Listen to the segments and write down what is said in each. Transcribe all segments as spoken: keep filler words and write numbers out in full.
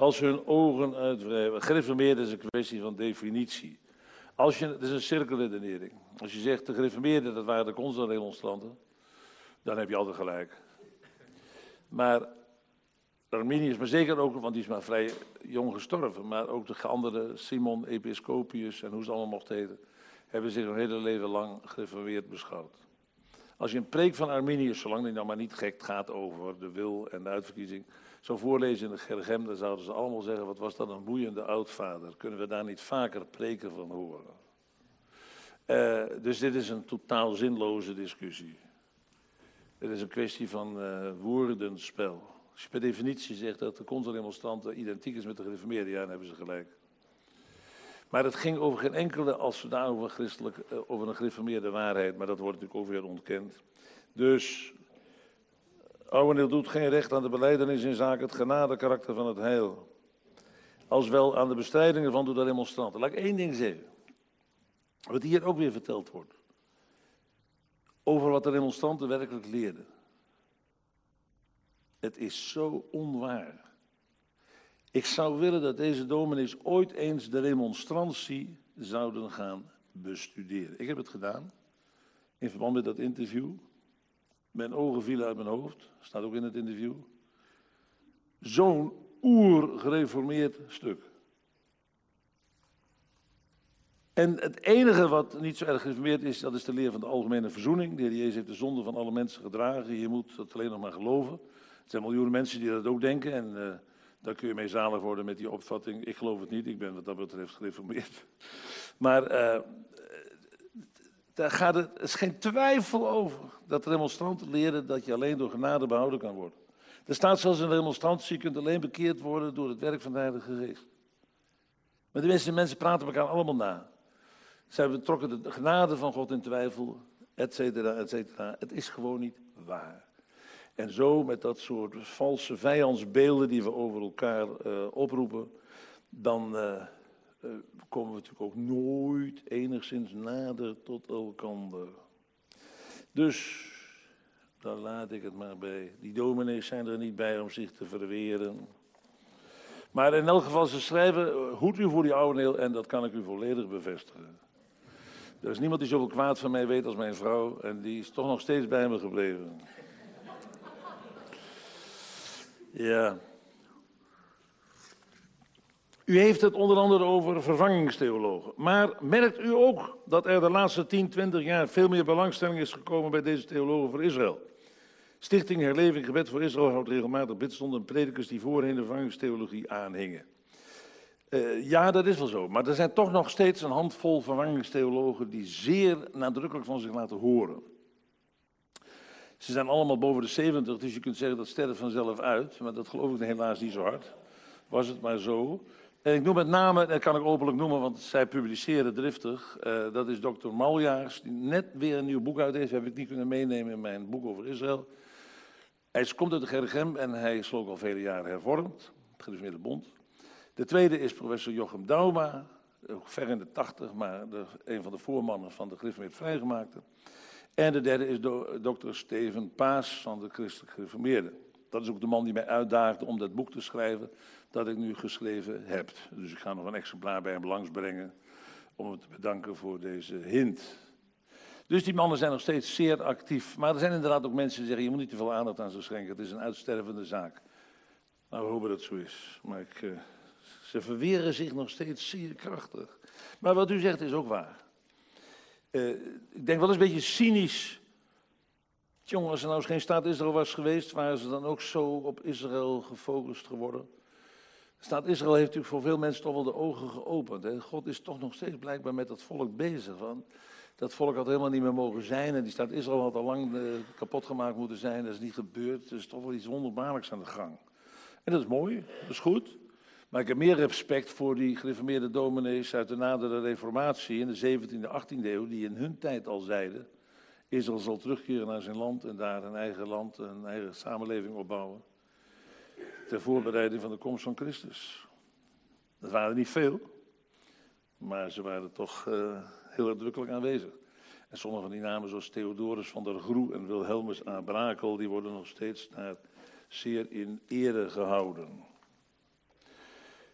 als hun ogen uitwrijven. Gereformeerd is een kwestie van definitie. Als je, het is een cirkelredenering. Als je zegt de gereformeerden, dat waren de contra-remonstranten, dan heb je altijd gelijk. Maar Arminius, maar zeker ook, want die is maar vrij jong gestorven, maar ook de andere, Simon Episcopius en hoe ze allemaal mochten heten, hebben zich hun hele leven lang gereformeerd beschouwd. Als je een preek van Arminius, zolang die nou maar niet gek gaat over de wil en de uitverkiezing, zou voorlezen in de Gergem, dan zouden ze allemaal zeggen, wat was dat een boeiende oudvader. Kunnen we daar niet vaker preken van horen? Uh, dus dit is een totaal zinloze discussie. Het is een kwestie van uh, woordenspel. Als je per definitie zegt dat de contra-remonstranten identiek is met de gereformeerden, ja, dan hebben ze gelijk. Maar het ging over geen enkele, als we daar over, christelijk, uh, over een gereformeerde waarheid, maar dat wordt natuurlijk ook weer ontkend. Dus, Ouweneel doet geen recht aan de belijdenis in zaken het genadekarakter van het heil. Als wel aan de bestrijding ervan door de remonstranten. Laat ik één ding zeggen. Wat hier ook weer verteld wordt. Over wat de remonstranten werkelijk leerden. Het is zo onwaar. Ik zou willen dat deze dominees ooit eens de remonstrantie zouden gaan bestuderen. Ik heb het gedaan, in verband met dat interview. Mijn ogen vielen uit mijn hoofd, staat ook in het interview. Zo'n oer-gereformeerd stuk. En het enige wat niet zo erg gereformeerd is, dat is de leer van de algemene verzoening. De Heer Jezus heeft de zonde van alle mensen gedragen. Je moet dat alleen nog maar geloven. Er zijn miljoenen mensen die dat ook denken. En uh, daar kun je mee zalig worden met die opvatting. Ik geloof het niet, ik ben wat dat betreft gereformeerd. Maar uh, daar gaat het, er is geen twijfel over dat de remonstranten leren dat je alleen door genade behouden kan worden. Er staat zelfs in de remonstrantie, je kunt alleen bekeerd worden door het werk van de Heilige Geest. Maar de meeste mensen praten elkaar allemaal na. Zij betrokken de genade van God in twijfel, et cetera, et cetera. Het is gewoon niet waar. En zo met dat soort valse vijandsbeelden die we over elkaar uh, oproepen, dan uh, uh, komen we natuurlijk ook nooit enigszins nader tot elkander. Dus, daar laat ik het maar bij. Die dominees zijn er niet bij om zich te verweren. Maar in elk geval, ze schrijven, hoed u voor die Ouweneel en dat kan ik u volledig bevestigen. Er is niemand die zoveel kwaad van mij weet als mijn vrouw en die is toch nog steeds bij me gebleven. Ja. U heeft het onder andere over vervangingstheologen. Maar merkt u ook dat er de laatste tien, twintig jaar veel meer belangstelling is gekomen bij deze theologen voor Israël? Stichting Herleving Gebed voor Israël houdt regelmatig bidstonden en predikers die voorheen de vervangingstheologie aanhingen. Uh, ja, dat is wel zo. Maar er zijn toch nog steeds een handvol vervangingstheologen die zeer nadrukkelijk van zich laten horen. Ze zijn allemaal boven de zeventig, dus je kunt zeggen dat sterft vanzelf uit. Maar dat geloof ik helaas niet zo hard. Was het maar zo. En ik noem met name, dat kan ik openlijk noemen, want zij publiceren driftig. Uh, dat is dokter Maljaars, die net weer een nieuw boek uit heeft. Heb ik niet kunnen meenemen in mijn boek over Israël. Hij komt uit de Gergem en hij is ook al vele jaren hervormd. Het Gereformeerde Bond. De tweede is professor Jochem Dauma, ver in de tachtig, maar de, een van de voormannen van de Gereformeerd Vrijgemaakten. En de derde is do, dokter Steven Paas van de Christelijk Gereformeerden. Dat is ook de man die mij uitdaagde om dat boek te schrijven dat ik nu geschreven heb. Dus ik ga nog een exemplaar bij hem langsbrengen om hem te bedanken voor deze hint. Dus die mannen zijn nog steeds zeer actief. Maar er zijn inderdaad ook mensen die zeggen, je moet niet te veel aandacht aan ze schenken. Het is een uitstervende zaak. Nou, we hopen dat het zo is. Maar ik, uh, ze verweren zich nog steeds zeer krachtig. Maar wat u zegt is ook waar. Uh, ik denk wel eens een beetje cynisch. Jongen, als er nou eens geen staat Israël was geweest, waren ze dan ook zo op Israël gefocust geworden? De staat Israël heeft natuurlijk voor veel mensen toch wel de ogen geopend. Hè? God is toch nog steeds blijkbaar met dat volk bezig. Want dat volk had helemaal niet meer mogen zijn. En die staat Israël had al lang uh, kapot gemaakt moeten zijn. Dat is niet gebeurd. Er is toch wel iets wonderbaarlijks aan de gang. En dat is mooi, dat is goed. Maar ik heb meer respect voor die gereformeerde dominees uit de nadere reformatie in de zeventiende, achttiende eeuw, die in hun tijd al zeiden, Israël zal terugkeren naar zijn land en daar een eigen land, een eigen samenleving opbouwen. Ter voorbereiding van de komst van Christus. Dat waren er niet veel, maar ze waren toch uh, heel uitdrukkelijk aanwezig. En sommige van die namen zoals Theodorus van der Groe en Wilhelmus A. Brakel, die worden nog steeds daar zeer in ere gehouden.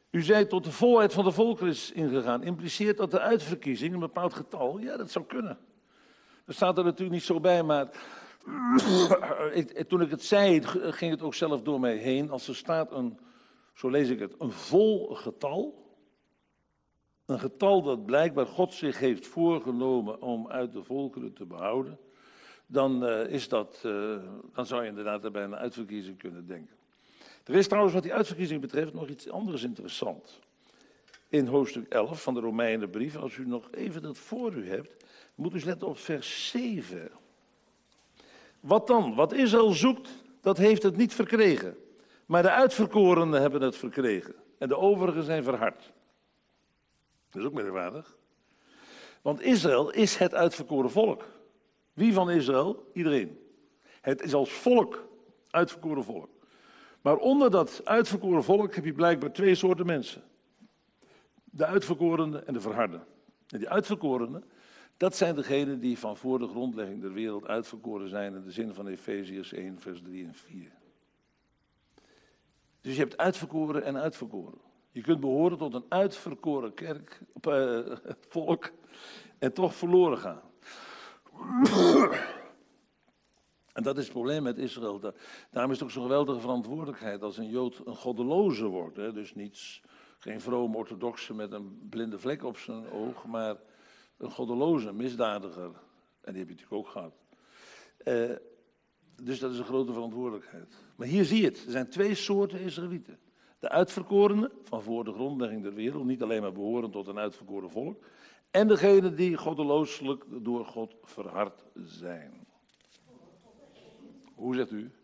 U zei tot de volheid van de volkeren is ingegaan. Impliceert dat de uitverkiezing, een bepaald getal, ja, dat zou kunnen. Dat staat er natuurlijk niet zo bij, maar ik, toen ik het zei, ging het ook zelf door mij heen. Als er staat een, zo lees ik het, een vol getal. Een getal dat blijkbaar God zich heeft voorgenomen om uit de volkeren te behouden. Dan, uh, is dat, uh, dan zou je inderdaad er bij een uitverkiezing kunnen denken. Er is trouwens wat die uitverkiezing betreft nog iets anders interessants. In hoofdstuk elf van de Romeinenbrief, als u nog even dat voor u hebt, moet u eens letten op vers zeven. Wat dan? Wat Israël zoekt, dat heeft het niet verkregen. Maar de uitverkorenen hebben het verkregen. En de overigen zijn verhard. Dat is ook merkwaardig. Want Israël is het uitverkoren volk. Wie van Israël? Iedereen. Het is als volk uitverkoren volk. Maar onder dat uitverkoren volk heb je blijkbaar twee soorten mensen. De uitverkorenen en de verharden. En die uitverkorenen, dat zijn degenen die van voor de grondlegging der wereld uitverkoren zijn in de zin van Efeziërs één, vers drie en vier. Dus je hebt uitverkoren en uitverkoren. Je kunt behoren tot een uitverkoren kerk, uh, volk en toch verloren gaan. En dat is het probleem met Israël. Daarom is het ook zo'n geweldige verantwoordelijkheid als een Jood een goddeloze wordt. Hè? Dus niets, geen vroom orthodoxe met een blinde vlek op zijn oog, maar een goddeloze, een misdadiger. En die heb je natuurlijk ook gehad. Uh, dus dat is een grote verantwoordelijkheid. Maar hier zie je het. Er zijn twee soorten Israëlieten. De uitverkorenen van voor de grondlegging der wereld, niet alleen maar behoren tot een uitverkoren volk. En degenen die goddelooselijk door God verhard zijn. Hoe zegt u?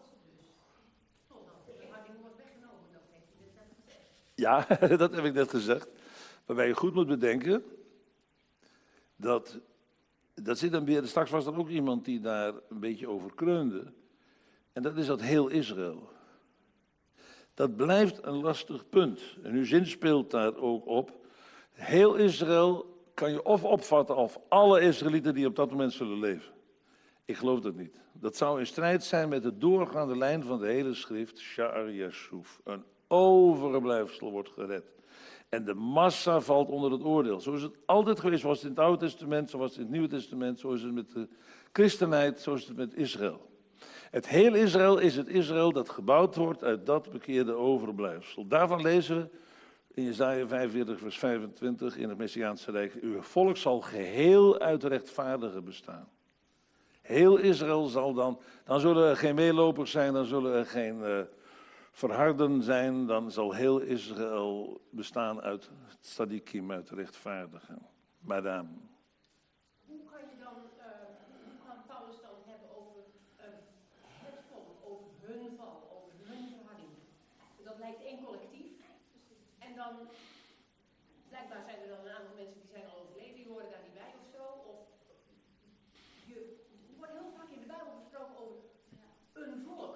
Ja, dat heb ik net gezegd. Waarbij je goed moet bedenken dat, dat zit dan weer, straks was er ook iemand die daar een beetje over kreunde. En dat is dat heel Israël. Dat blijft een lastig punt. En uw zin speelt daar ook op. Heel Israël kan je of opvatten als alle Israëlieten die op dat moment zullen leven. Ik geloof dat niet. Dat zou in strijd zijn met de doorgaande lijn van de hele schrift, Sha'ar Yashuf. Een overblijfsel wordt gered. En de massa valt onder het oordeel. Zo is het altijd geweest, zoals het in het Oude Testament, zoals het in het Nieuwe Testament, zo is het met de christenheid, zo is het met Israël. Het heel Israël is het Israël dat gebouwd wordt uit dat bekeerde overblijfsel. Daarvan lezen we in Jesaja vijfenveertig, vers vijfentwintig in het Messiaanse Rijk. Uw volk zal geheel uit rechtvaardigen bestaan. Heel Israël zal dan, dan zullen er geen meelopers zijn, dan zullen er geen uh, verharden zijn, dan zal heel Israël bestaan uit tzadikim, uit rechtvaardigen. Madame. Hoe kan je dan, uh, hoe kan Paulus dan hebben over uh, het volk, over hun val, over hun verharding? Dat lijkt één collectief. En dan, blijkbaar zijn er dan een aantal mensen die zijn al overleden, die horen daar niet bij of zo. Of je, er wordt heel vaak in de Bijbel gesproken over een volk.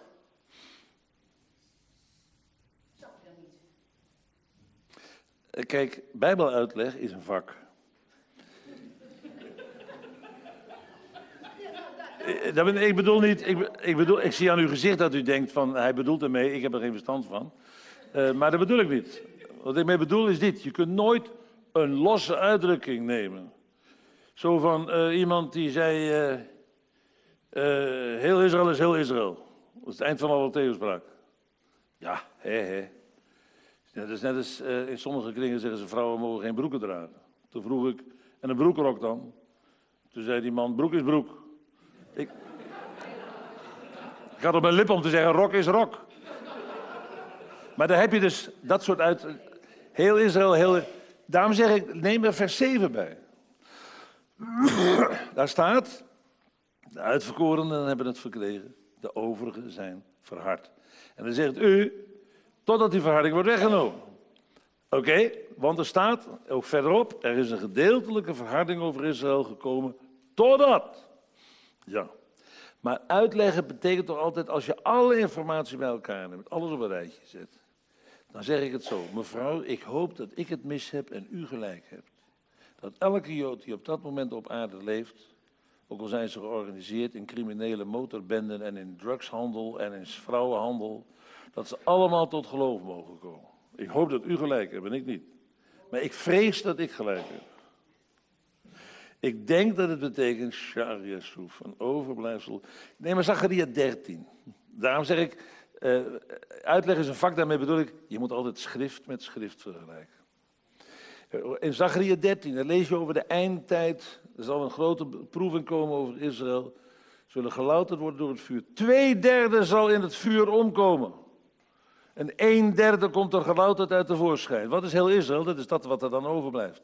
Snap je dat niet? Kijk, Bijbeluitleg is een vak. Dat ben, ik bedoel niet, ik, ik, bedoel, ik zie aan uw gezicht dat u denkt van, hij bedoelt ermee, ik heb er geen verstand van. Uh, maar dat bedoel ik niet. Wat ik mee bedoel is dit, je kunt nooit een losse uitdrukking nemen. Zo van uh, iemand die zei, uh, uh, heel Israël is heel Israël. Dat is het eind van alle tegenspraak. Ja, hè, hè. Dat is net als uh, in sommige kringen zeggen ze, vrouwen mogen geen broeken dragen. Toen vroeg ik, en een broekrok dan? Toen zei die man, broek is broek. Ik, ik had op mijn lip om te zeggen, rok is rok. Maar daar heb je dus dat soort uit... Heel Israël, heel... Daarom zeg ik, neem er vers zeven bij. Daar staat, de uitverkorenen hebben het verkregen, de overigen zijn verhard. En dan zegt u, totdat die verharding wordt weggenomen. Oké, okay, want er staat, ook verderop, er is een gedeeltelijke verharding over Israël gekomen, totdat... Ja, maar uitleggen betekent toch altijd, als je alle informatie bij elkaar neemt, alles op een rijtje zet, dan zeg ik het zo, mevrouw, ik hoop dat ik het mis heb en u gelijk hebt. Dat elke Jood die op dat moment op aarde leeft, ook al zijn ze georganiseerd in criminele motorbenden en in drugshandel en in vrouwenhandel, dat ze allemaal tot geloof mogen komen. Ik hoop dat u gelijk hebt en ik niet. Maar ik vrees dat ik gelijk heb. Ik denk dat het betekent, Shar Yasuf, een overblijfsel. Nee, maar Zacharia dertien. Daarom zeg ik, uh, uitleg is een vak, daarmee bedoel ik, je moet altijd schrift met schrift vergelijken. In Zacharia dertien, daar lees je over de eindtijd. Er zal een grote beproeving komen over Israël. Zullen gelouterd worden door het vuur. Twee derde zal in het vuur omkomen. En een derde komt er gelouterd uit tevoorschijn. Wat is heel Israël? Dat is dat wat er dan overblijft.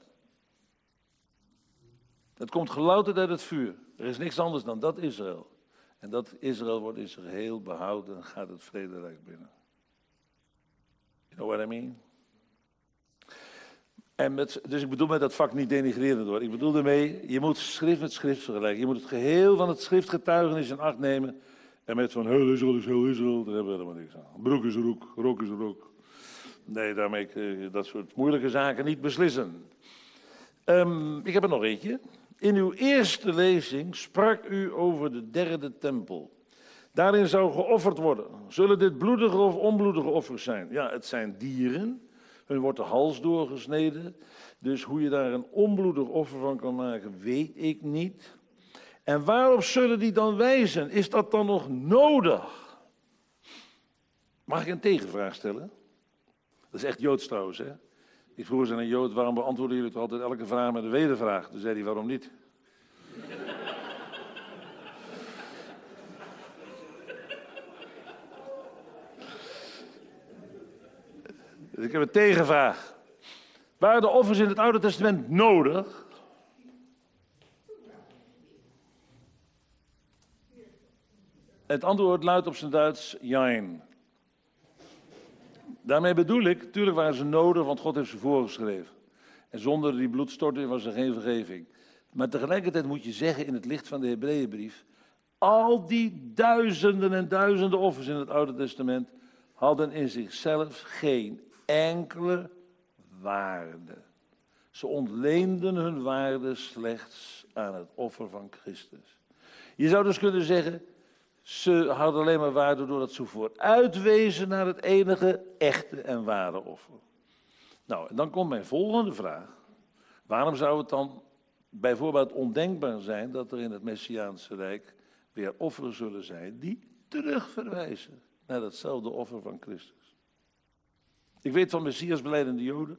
Het komt gelouterd uit het vuur. Er is niks anders dan dat Israël. En dat Israël wordt in zijn geheel behouden en gaat het vrederijk binnen. You know what I mean? En met, dus ik bedoel met dat vak niet denigrerend hoor. Ik bedoel ermee, je moet schrift met schrift vergelijken. Je moet het geheel van het schriftgetuigenis in acht nemen. En met van heel Israël is heel Israël, daar hebben we helemaal niks aan. Broek is roek, rook is rook. Nee, daarmee kun je dat soort moeilijke zaken niet beslissen. Um, ik heb er nog eentje. In uw eerste lezing sprak u over de derde tempel. Daarin zou geofferd worden. Zullen dit bloedige of onbloedige offers zijn? Ja, het zijn dieren. Hun wordt de hals doorgesneden. Dus hoe je daar een onbloedig offer van kan maken, weet ik niet. En waarop zullen die dan wijzen? Is dat dan nog nodig? Mag ik een tegenvraag stellen? Dat is echt Joods trouwens, hè? Ik vroeg eens aan een Jood, waarom beantwoorden jullie toch altijd elke vraag met een wedervraag? Toen zei hij, waarom niet? Dus ik heb een tegenvraag. Waren de offers in het Oude Testament nodig? Het antwoord luidt op zijn Duits, jein. Daarmee bedoel ik, natuurlijk waren ze nodig, want God heeft ze voorgeschreven. En zonder die bloedstorting was er geen vergeving. Maar tegelijkertijd moet je zeggen, in het licht van de Hebreeënbrief, al die duizenden en duizenden offers in het Oude Testament hadden in zichzelf geen enkele waarde. Ze ontleenden hun waarde slechts aan het offer van Christus. Je zou dus kunnen zeggen, ze hadden alleen maar waarde doordat ze vooruitwezen naar het enige echte en ware offer. Nou, en dan komt mijn volgende vraag. Waarom zou het dan bijvoorbeeld ondenkbaar zijn dat er in het Messiaanse Rijk weer offeren zullen zijn die terugverwijzen naar datzelfde offer van Christus? Ik weet van Messiasbelijdende Joden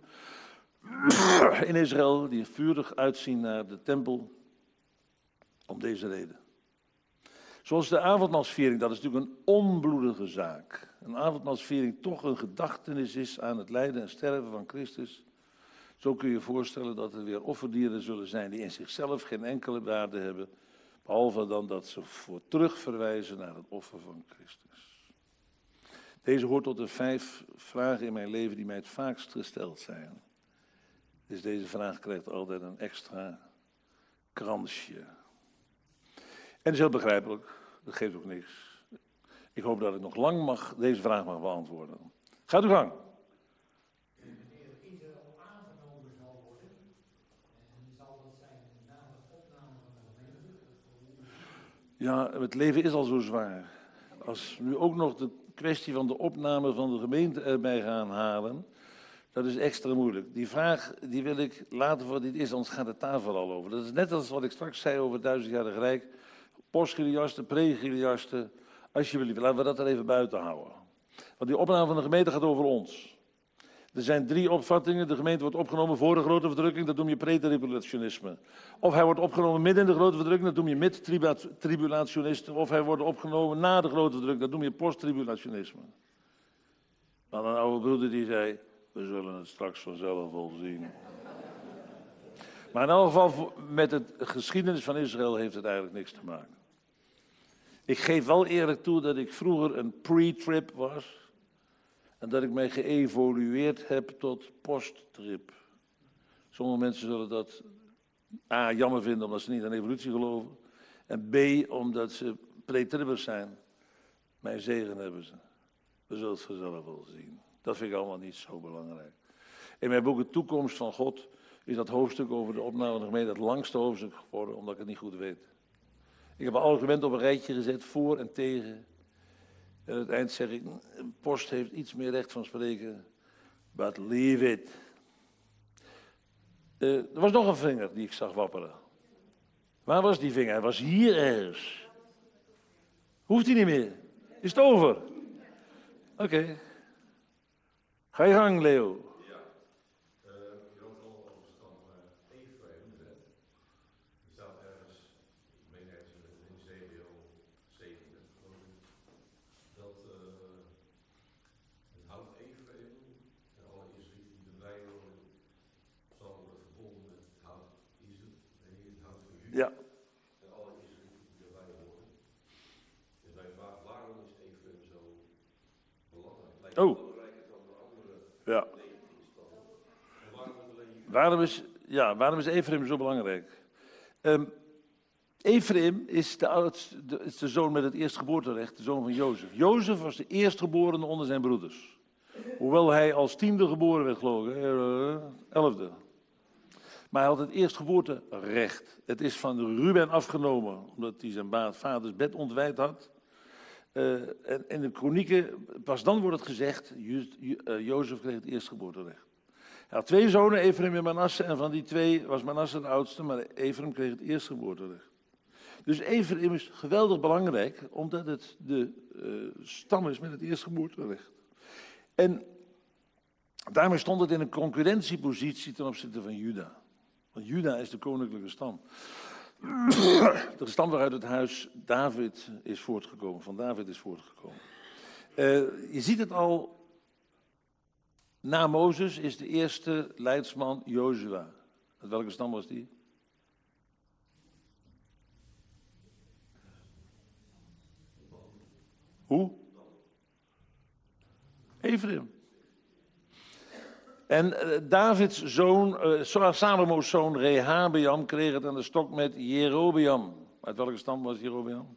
in Israël die vurig uitzien naar de tempel om deze reden. Zoals de avondmaalsviering, dat is natuurlijk een onbloedige zaak. Een avondmaalsviering toch een gedachtenis is aan het lijden en sterven van Christus. Zo kun je je voorstellen dat er weer offerdieren zullen zijn die in zichzelf geen enkele waarde hebben. Behalve dan dat ze voor terug verwijzen naar het offer van Christus. Deze hoort tot de vijf vragen in mijn leven die mij het vaakst gesteld zijn. Dus deze vraag krijgt altijd een extra kransje. En dat is heel begrijpelijk, dat geeft ook niks. Ik hoop dat ik nog lang mag, deze vraag mag beantwoorden. Gaat uw gang. Wanneer Israël aangenomen zal worden, en zal dat zijn na de opname van de gemeente? Ja, het leven is al zo zwaar. Als we nu ook nog de kwestie van de opname van de gemeente erbij gaan halen, dat is extra moeilijk. Die vraag die wil ik laten voor dit is, anders gaat de tafel al over. Dat is net als wat ik straks zei over het duizendjarig Rijk. Post-Giliaste, pre-Giliaste, alsjeblieft, laten we dat er even buiten houden. Want die opname van de gemeente gaat over ons. Er zijn drie opvattingen. De gemeente wordt opgenomen voor de grote verdrukking, dat noem je pretribulationisme. Of hij wordt opgenomen midden in de grote verdrukking, dat noem je mid-tribulationisme. Of hij wordt opgenomen na de grote verdrukking, dat noem je post-tribulationisme. Maar een oude broeder die zei, we zullen het straks vanzelf wel zien. Maar in elk geval, met de geschiedenis van Israël heeft het eigenlijk niks te maken. Ik geef wel eerlijk toe dat ik vroeger een pre-trip was. En dat ik mij geëvolueerd heb tot post-trip. Sommige mensen zullen dat A, jammer vinden omdat ze niet aan evolutie geloven. En B, omdat ze pre-tribbers zijn. Mijn zegen hebben ze. We zullen het vanzelf wel zien. Dat vind ik allemaal niet zo belangrijk. In mijn boek De Toekomst van God is dat hoofdstuk over de opname van de gemeente het langste hoofdstuk geworden, omdat ik het niet goed weet. Ik heb alle argumenten op een rijtje gezet, voor en tegen. En aan het eind zeg ik, Post heeft iets meer recht van spreken But leave it. Uh, er was nog een vinger die ik zag wapperen. Waar was die vinger? Hij was hier ergens. Hoeft hij niet meer. Is het over? Oké. Okay. Ga je gang, Leo. Ja. En alle Israëlieten die erbij horen. Dus mijn vraag, waarom is Efraïm zo belangrijk? Lijkt het oh. belangrijker dan de andere ja. negentien stammen. En waarom is alleen waarom is, ja, waarom is Efraïm zo belangrijk? Um, Efraïm is de, oudste, de, is de zoon met het eerstgeboorterecht, de zoon van Jozef. Jozef was de eerstgeborene onder zijn broeders. Hoewel hij als tiende geboren werd, geloof ik. Uh, elfde. Maar hij had het eerstgeboorterecht. Het is van Ruben afgenomen, omdat hij zijn vaders bed ontwijd had. Uh, en in de kronieken, pas dan wordt het gezegd, Jo- Jo- uh, Jozef kreeg het eerstgeboorterecht. Hij had twee zonen, Efraïm en Manasse, en van die twee was Manasse de oudste, maar Efraïm kreeg het eerstgeboorterecht. Dus Efraïm is geweldig belangrijk, omdat het de uh, stam is met het eerstgeboorterecht. En daarmee stond het in een concurrentiepositie ten opzichte van Juda. Want Juda is de koninklijke stam. De stam waaruit het huis David is voortgekomen, van David is voortgekomen. Uh, je ziet het al, na Mozes is de eerste leidsman Jozua. Uit welke stam was die? Hoe? Efraïm. En uh, Davids zoon, uh, Salomo's zoon Rehabeam kreeg het aan de stok met Jerobeam. Uit welke stam was Jerobeam?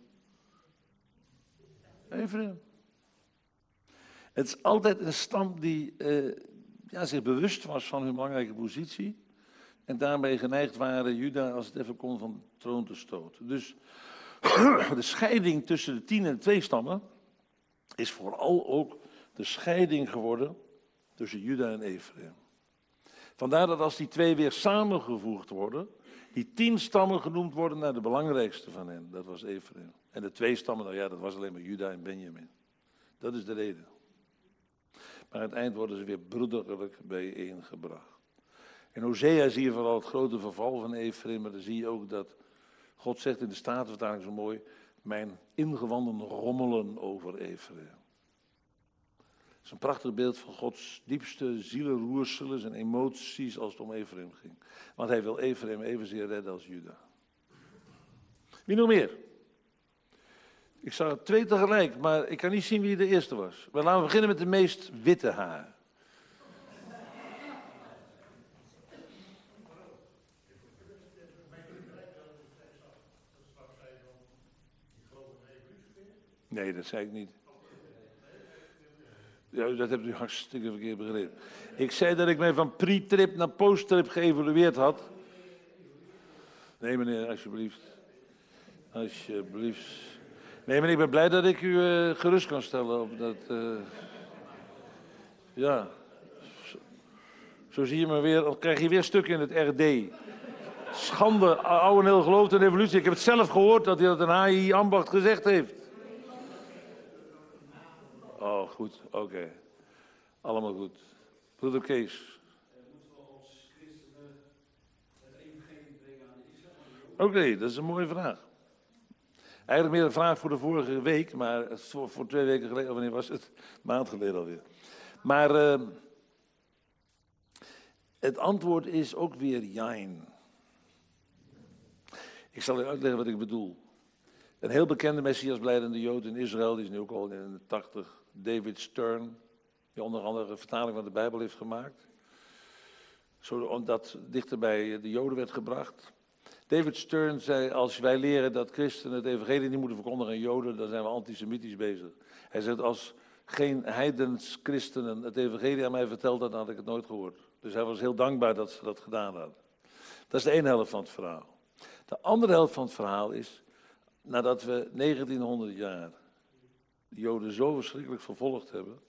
Efraïm. Het is altijd een stam die uh, ja, zich bewust was van hun belangrijke positie. En daarmee geneigd waren Juda, als het even kon, van de troon te stoten. Dus de scheiding tussen de tien en de twee stammen is vooral ook de scheiding geworden tussen Juda en Efraïm. Vandaar dat als die twee weer samengevoegd worden, die tien stammen genoemd worden naar de belangrijkste van hen. Dat was Efraïm. En de twee stammen, nou ja, dat was alleen maar Juda en Benjamin. Dat is de reden. Maar aan het eind worden ze weer broederlijk bijeengebracht. In Hosea zie je vooral het grote verval van Efraïm, maar dan zie je ook dat God zegt in de Statenvertaling zo mooi, mijn ingewanden rommelen over Efraïm. Het is een prachtig beeld van Gods diepste zielenroerselen en emoties als het om Efraïm ging. Want hij wil Efraïm evenzeer redden als Juda. Wie nog meer? Ik zag er twee tegelijk, maar ik kan niet zien wie de eerste was. Maar laten we beginnen met de meest witte haar. Nee, dat zei ik niet. Ja, dat hebt u hartstikke verkeerd begrepen. Ik zei dat ik mij van pre-trip naar post-trip geëvolueerd had. Nee, meneer, alsjeblieft. Alsjeblieft. Nee, meneer, ik ben blij dat ik u uh, gerust kan stellen op dat... Uh... Ja. Zo, zo zie je me weer, dan krijg je weer stukken in het R D. Schande, oude en heel gelooft in evolutie. Ik heb het zelf gehoord dat hij dat een H I-ambacht gezegd heeft. Oh, goed, oké. Okay. Allemaal goed. Broeder Kees. Moeten we als christenen het evangelie brengen aan Israël? Oké, okay, dat is een mooie vraag. Eigenlijk meer een vraag voor de vorige week, maar voor, voor twee weken geleden, wanneer was het? Een maand geleden alweer. Maar uh, het antwoord is ook weer jain. Ik zal u uitleggen wat ik bedoel. Een heel bekende Messiasblijdende Jood in Israël, die is nu ook al in de tachtig, David Stern, die onder andere een vertaling van de Bijbel heeft gemaakt. Zodat dichter bij de Joden werd gebracht. David Stern zei, als wij leren dat christenen het evangelie niet moeten verkondigen aan Joden, dan zijn we antisemitisch bezig. Hij zegt, als geen heidens christenen het evangelie aan mij verteld hadden, dan had ik het nooit gehoord. Dus hij was heel dankbaar dat ze dat gedaan hadden. Dat is de ene helft van het verhaal. De andere helft van het verhaal is, nadat we negentienhonderd jaar de Joden zo verschrikkelijk vervolgd hebben,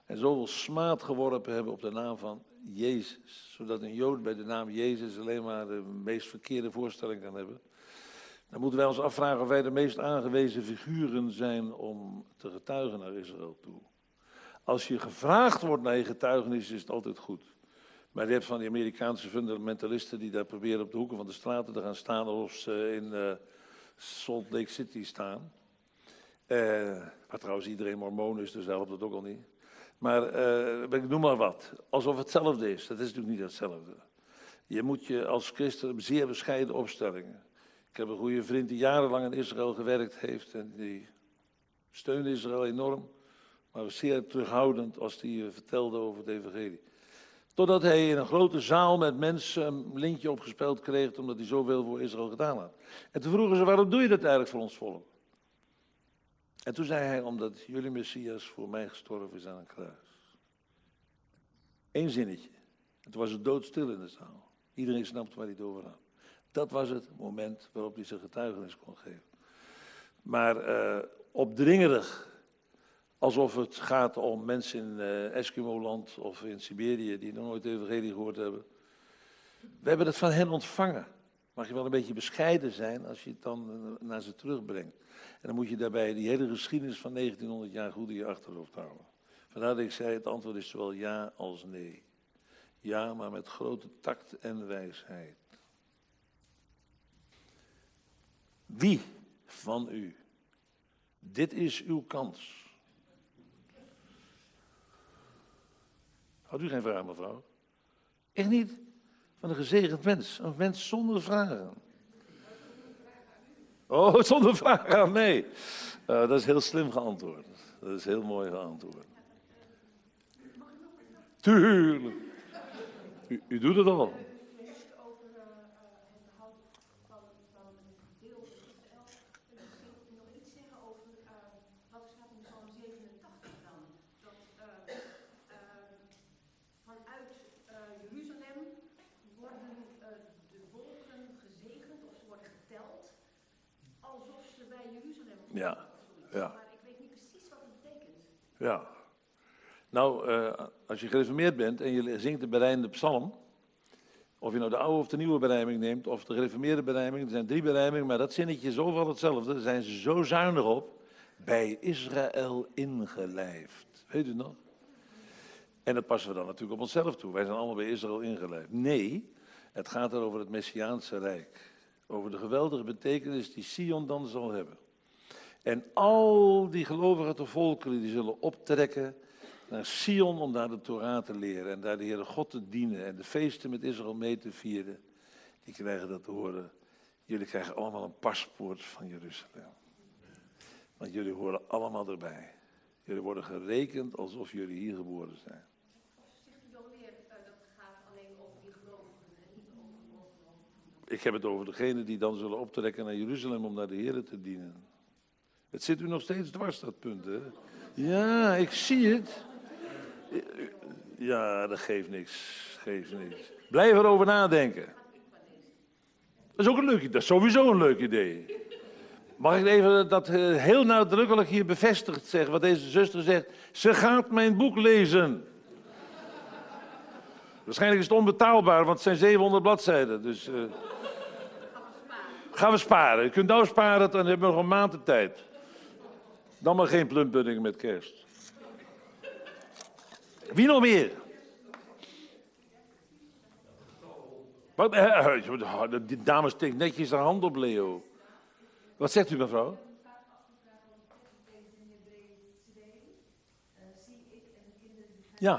en zoveel smaad geworpen hebben op de naam van Jezus. Zodat een Jood bij de naam Jezus alleen maar de meest verkeerde voorstelling kan hebben. Dan moeten wij ons afvragen of wij de meest aangewezen figuren zijn om te getuigen naar Israël toe. Als je gevraagd wordt naar je getuigenis, is het altijd goed. Maar je hebt van die Amerikaanse fundamentalisten die daar proberen op de hoeken van de straten te gaan staan alsof ze in uh, Salt Lake City staan. Uh, waar trouwens iedereen mormoon is, dus helpt dat ook al niet. Maar uh, ik noem maar wat, alsof het hetzelfde is. Dat is natuurlijk niet hetzelfde. Je moet je als christen zeer bescheiden opstellingen. Ik heb een goede vriend die jarenlang in Israël gewerkt heeft en die steunde Israël enorm, maar was zeer terughoudend als hij vertelde over het evangelie. Totdat hij in een grote zaal met mensen een lintje opgespeld kreeg, omdat hij zoveel voor Israël gedaan had. En toen vroegen ze, waarom doe je dat eigenlijk voor ons volk? En toen zei hij, omdat jullie Messias voor mij gestorven is aan een kruis. Eén zinnetje. En toen was het doodstil in de zaal. Iedereen snapte waar hij het over had. Dat was het moment waarop hij zijn getuigenis kon geven. Maar uh, opdringerig, alsof het gaat om mensen in uh, Eskimo-land of in Siberië die nog nooit de evangelie gehoord hebben. We hebben het van hen ontvangen. Mag je wel een beetje bescheiden zijn als je het dan uh, naar ze terugbrengt. En dan moet je daarbij die hele geschiedenis van negentienhonderd jaar goed in je achterhoofd houden. Vandaar dat ik zei, het antwoord is zowel ja als nee. Ja, maar met grote tact en wijsheid. Wie van u? Dit is uw kans. Had u geen vraag, mevrouw? Echt niet? Van een gezegend mens. Een mens zonder vragen. Oh, zonder vragen aan mij. Uh, dat is heel slim geantwoord. Dat is heel mooi geantwoord. Tuurlijk. U, u doet het al. Ja, ja. Maar ik weet niet precies wat het betekent. Ja. Nou, uh, als je gereformeerd bent en je zingt de berijmde psalm, of je nou de oude of de nieuwe berijming neemt, of de gereformeerde berijming, er zijn drie berijmingen, maar dat zinnetje is overal hetzelfde, daar zijn ze zo zuinig op, bij Israël ingelijfd. Weet u nog? En dat passen we dan natuurlijk op onszelf toe. Wij zijn allemaal bij Israël ingelijfd. Nee, het gaat er over het Messiaanse Rijk. Over de geweldige betekenis die Sion dan zal hebben. En al die gelovigen volkeren die zullen optrekken naar Sion om daar de Torah te leren. En daar de Heere God te dienen en de feesten met Israël mee te vieren. Die krijgen dat te horen. Jullie krijgen allemaal een paspoort van Jeruzalem. Want jullie horen allemaal erbij. Jullie worden gerekend alsof jullie hier geboren zijn. Zegt u dan weer uh, dat het gaat alleen over die gelovigen en niet over de ongelovigen? Ik heb het over degenen die dan zullen optrekken naar Jeruzalem om naar de Heere te dienen. Het zit u nog steeds dwars, dat punt, hè? Ja, ik zie het. Ja, dat geeft niks. Geeft niks. Blijf erover nadenken. Dat is ook een leuk idee. Dat is sowieso een leuk idee. Mag ik even dat uh, heel nadrukkelijk hier bevestigd zeggen, wat deze zuster zegt? Ze gaat mijn boek lezen. Waarschijnlijk is het onbetaalbaar, want het zijn zevenhonderd bladzijden. Dus uh, gaan we sparen. Je kunt nou sparen, dan hebben we nog een maand de tijd. Dan maar geen plumpudding met kerst. Wie nog meer? Wat, uh, die dame steekt netjes haar hand op, Leo. Wat zegt u, mevrouw? Ja.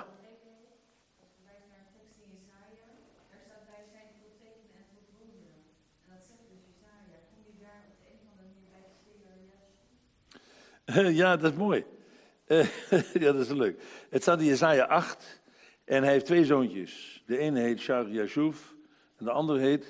Ja, dat is mooi. Uh, ja, dat is leuk. Het staat in Jesaja acht en hij heeft twee zoontjes. De ene heet Shar Yashuf en de andere heet...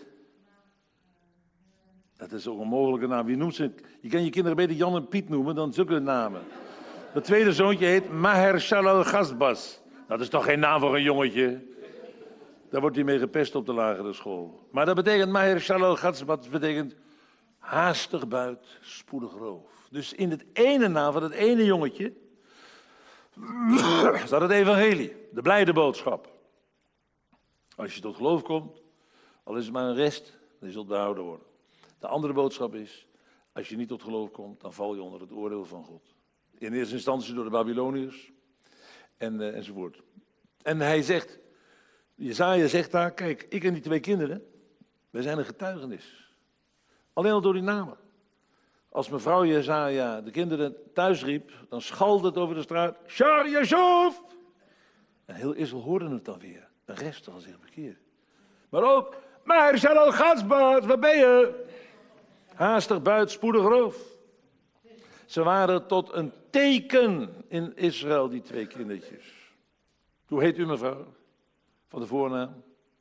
Dat is ook een mogelijke naam. Wie noemt ze? Je kan je kinderen beter Jan en Piet noemen dan zulke namen. Het tweede zoontje heet Maher Shalal Gazbas. Dat is toch geen naam voor een jongetje? Daar wordt hij mee gepest op de lagere school. Maar dat betekent Maher Shalal Gazbas, dat betekent haastig buit, spoedig roof. Dus in het ene naam van het ene jongetje is dat het evangelie, de blijde boodschap. Als je tot geloof komt, al is het maar een rest, dan zult behouden worden. De andere boodschap is, als je niet tot geloof komt, dan val je onder het oordeel van God. In eerste instantie door de Babyloniërs en, uh, enzovoort. En hij zegt, Jesaja zegt daar, kijk, ik en die twee kinderen, wij zijn een getuigenis. Alleen al door die namen. Als mevrouw Jesaja de kinderen thuis riep, dan schalde het over de straat, Shar Yashov! En heel Israël hoorde het dan weer. De rest zal zich bekeren. Maar ook, maar Shalal Gatsbad, waar ben je? Haastig buit, spoedig roof. Ze waren tot een teken in Israël, die twee kindertjes. Hoe heet u, mevrouw? Van de voornaam?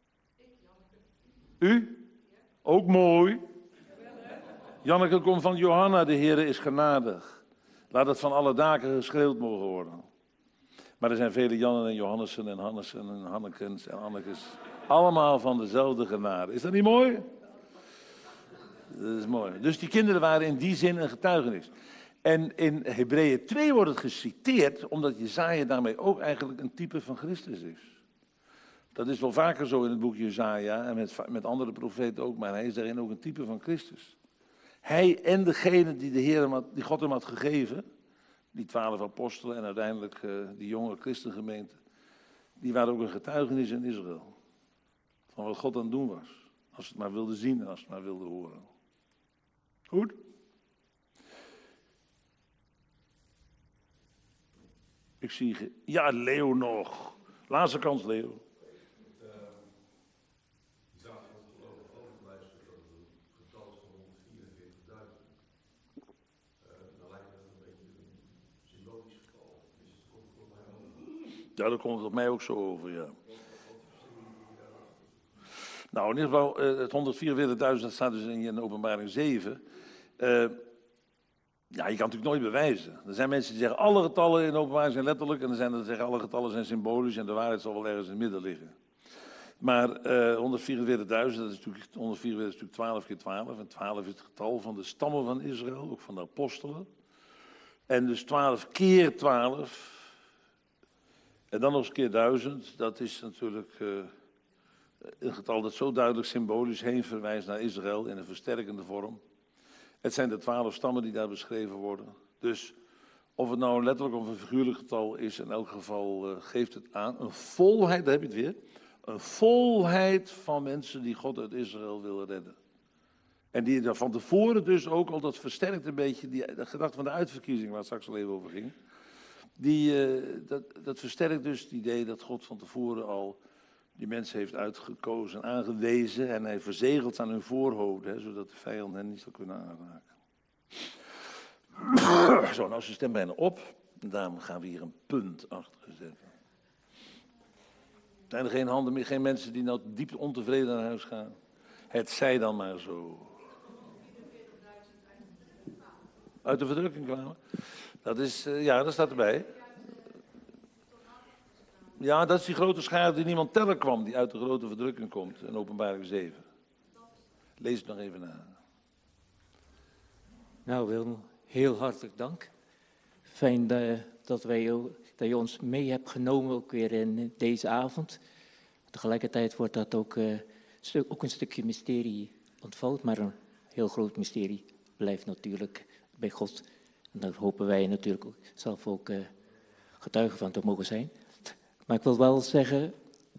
U? Ook mooi. Janneke komt van Johanna, de Heere is genadig. Laat het van alle daken geschreeuwd mogen worden. Maar er zijn vele Jannen en Johannessen en Hannessen en Hannekens en Annekes. Allemaal van dezelfde genade. Is dat niet mooi? Dat is mooi. Dus die kinderen waren in die zin een getuigenis. En in Hebreeën twee wordt het geciteerd, omdat Jesaja daarmee ook eigenlijk een type van Christus is. Dat is wel vaker zo in het boek Jesaja en met, met andere profeten ook, maar hij is daarin ook een type van Christus. Hij en degene die, de Heer, die God hem had gegeven, die twaalf apostelen en uiteindelijk uh, die jonge christengemeente, die waren ook een getuigenis in Israël. Van wat God aan het doen was. Als ze het maar wilden zien en als ze het maar wilden horen. Goed? Ik zie... Ge- ja, Leo nog. Laatste kans, Leo. Ja, daar komt het op mij ook zo over, ja. Nou, in ieder geval, uh, het honderdvierenveertigduizend, dat staat dus in, in Openbaring zeven. Uh, ja, je kan het natuurlijk nooit bewijzen. Er zijn mensen die zeggen, alle getallen in Openbaring zijn letterlijk, en er zijn er die zeggen, alle getallen zijn symbolisch, en de waarheid zal wel ergens in het midden liggen. Maar uh, honderdvierenveertigduizend, dat is natuurlijk, honderdvierenveertig is natuurlijk twaalf keer twaalf, en twaalf is het getal van de stammen van Israël, ook van de apostelen. En dus twaalf keer twaalf... En dan nog eens keer duizend, dat is natuurlijk uh, een getal dat zo duidelijk symbolisch heen verwijst naar Israël in een versterkende vorm. Het zijn de twaalf stammen die daar beschreven worden. Dus of het nou een letterlijk of een figuurlijk getal is, in elk geval uh, geeft het aan een volheid, daar heb je het weer, een volheid van mensen die God uit Israël willen redden. En die daar van tevoren dus ook al, dat versterkt een beetje die, de gedachte van de uitverkiezing, waar het straks al even over ging. Die, uh, dat, dat versterkt dus het idee dat God van tevoren al die mensen heeft uitgekozen en aangewezen en hij verzegelt aan hun voorhoofden, hè, zodat de vijand hen niet zal kunnen aanraken. Zo, nou is de stem bijna op. En daarom gaan we hier een punt achter zetten. Zijn er geen handen meer, geen mensen die nou diep ontevreden naar huis gaan? Het zij dan maar zo. Uit de verdrukking kwamen? Dat is, uh, ja, dat staat erbij. Ja, dat is die grote schare die niemand tellen kwam, die uit de grote verdrukking komt, in Openbaring zeven. Lees het nog even na. Nou Wilma, heel hartelijk dank. Fijn uh, dat, wij, dat je ons mee hebt genomen ook weer in deze avond. Tegelijkertijd wordt dat ook, uh, stuk, ook een stukje mysterie ontvouwd, maar een heel groot mysterie blijft natuurlijk bij God. En daar hopen wij natuurlijk ook, zelf ook uh, getuigen van te mogen zijn. Maar ik wil wel zeggen,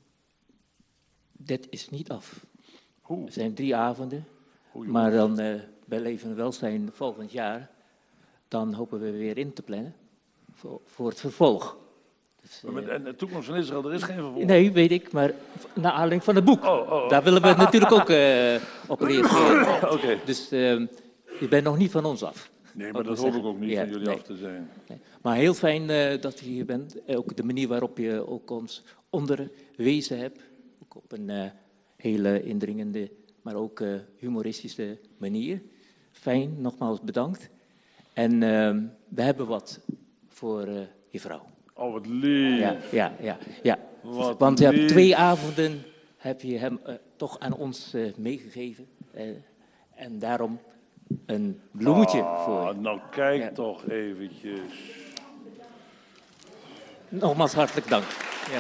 dit is niet af. Hoe? Er zijn drie avonden, Hoe, maar dan uh, bij Leven en Welzijn volgend jaar, dan hopen we weer in te plannen voor, voor het vervolg. Dus, uh, en de toekomst van Israël, er is geen vervolg. Nee, weet ik, maar naar aanleiding van het boek. Oh, oh, oh. Daar willen we natuurlijk ook uh, op reageren. Oké. Okay. Dus uh, je bent nog niet van ons af. Nee, maar dat hoop ik ook niet, ja, van jullie nee. af te zijn. Nee. Maar heel fijn uh, dat je hier bent. Ook de manier waarop je ook ons onderwezen hebt. Ook op een uh, hele indringende, maar ook uh, humoristische manier. Fijn, nogmaals bedankt. En uh, we hebben wat voor uh, je vrouw. Oh, wat lief. Ja, ja, ja. ja. Wat Want je lief. hebt twee avonden heb je hem uh, toch aan ons uh, meegegeven. Uh, en daarom een bloemetje oh, voor je. Nou, kijk ja. toch eventjes. Nogmaals hartelijk dank. Ja.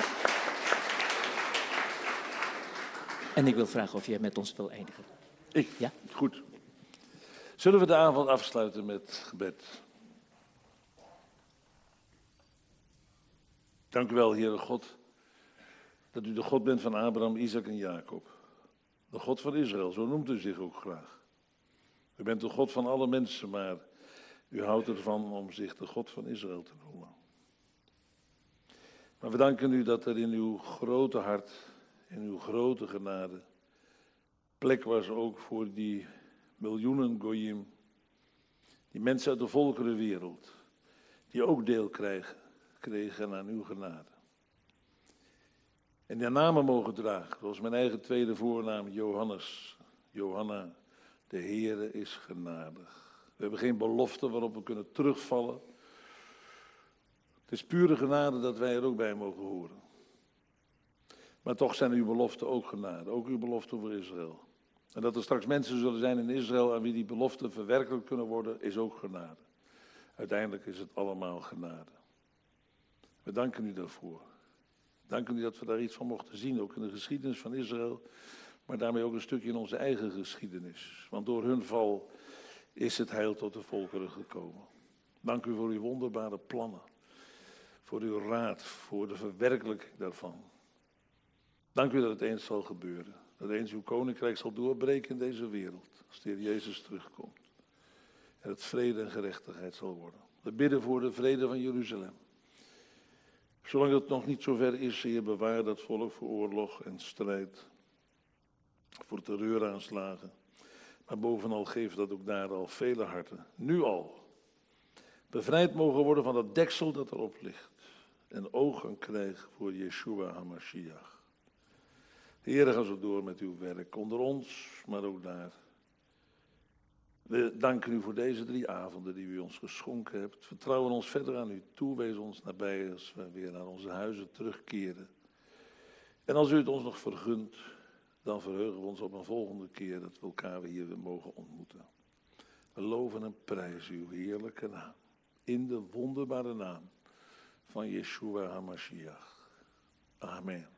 En ik wil vragen of jij met ons wil eindigen. Ik? Ja? Goed. Zullen we de avond afsluiten met gebed? Dank u wel, Heere God, dat u de God bent van Abraham, Isaac en Jacob. De God van Israël, zo noemt u zich ook graag. U bent de God van alle mensen, maar u houdt ervan om zich de God van Israël te noemen. Maar we danken u dat er in uw grote hart, in uw grote genade, plek was ook voor die miljoenen goyim, die mensen uit de volkerenwereld, die ook deel krijgen, kregen aan uw genade. En die namen mogen dragen, zoals mijn eigen tweede voornaam, Johannes, Johanna, de Heere is genadig. We hebben geen belofte waarop we kunnen terugvallen. Het is pure genade dat wij er ook bij mogen horen. Maar toch zijn uw beloften ook genade, ook uw belofte voor Israël. En dat er straks mensen zullen zijn in Israël aan wie die beloften verwerkelijk kunnen worden, is ook genade. Uiteindelijk is het allemaal genade. We danken u daarvoor. Danken u dat we daar iets van mochten zien, ook in de geschiedenis van Israël, maar daarmee ook een stukje in onze eigen geschiedenis. Want door hun val is het heil tot de volkeren gekomen. Dank u voor uw wonderbare plannen, voor uw raad, voor de verwerkelijking daarvan. Dank u dat het eens zal gebeuren, dat eens uw koninkrijk zal doorbreken in deze wereld, als de Heer Jezus terugkomt. En het vrede en gerechtigheid zal worden. We bidden voor de vrede van Jeruzalem. Zolang het nog niet zover is, Heer, bewaar dat volk voor oorlog en strijd, voor terreuraanslagen. Maar bovenal geef dat ook daar al vele harten, nu al, bevrijd mogen worden van dat deksel dat erop ligt. En ogen krijgen voor Yeshua HaMashiach. Heer, ga zo door met uw werk, onder ons, maar ook daar. We danken u voor deze drie avonden die u ons geschonken hebt. Vertrouwen ons verder aan u toe. Wees ons nabij als we weer naar onze huizen terugkeren. En als u het ons nog vergunt, dan verheugen we ons op een volgende keer dat we elkaar weer hier weer mogen ontmoeten. We loven en prijzen uw heerlijke naam. In de wonderbare naam van Yeshua HaMashiach. Amen.